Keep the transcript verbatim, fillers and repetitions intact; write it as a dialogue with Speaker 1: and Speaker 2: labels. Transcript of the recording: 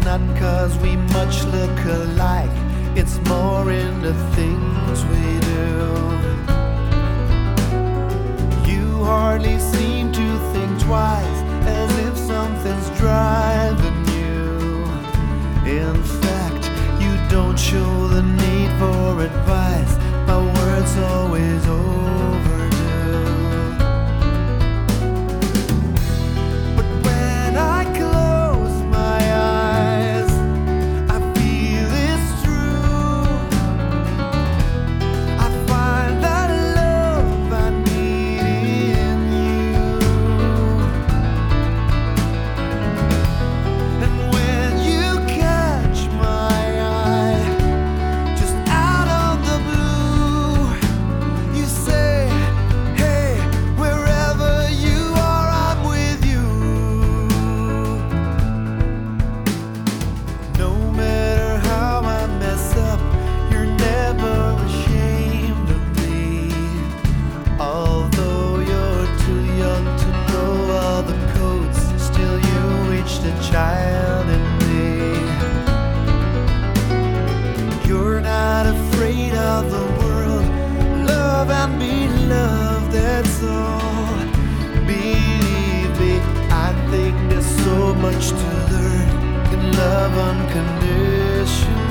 Speaker 1: not 'cause we much look alike, it's more in the things we do. You hardly seem to think twice, as if something's driving you. In fact, you don't show the need for advice, my words always overdue. But when I close my eyes, I feel it's true. I find that love I need in you. And when you catch my eye, just out of the blue, you say, hey, wherever you are, I'm with you. No matter how I mess up, you're never ashamed of me. Although you're too young to know all the codes, still you reach the child in me. You're not afraid of the world, love and be loved, that's all. Believe me, I think there's so much to learn in love unconditional.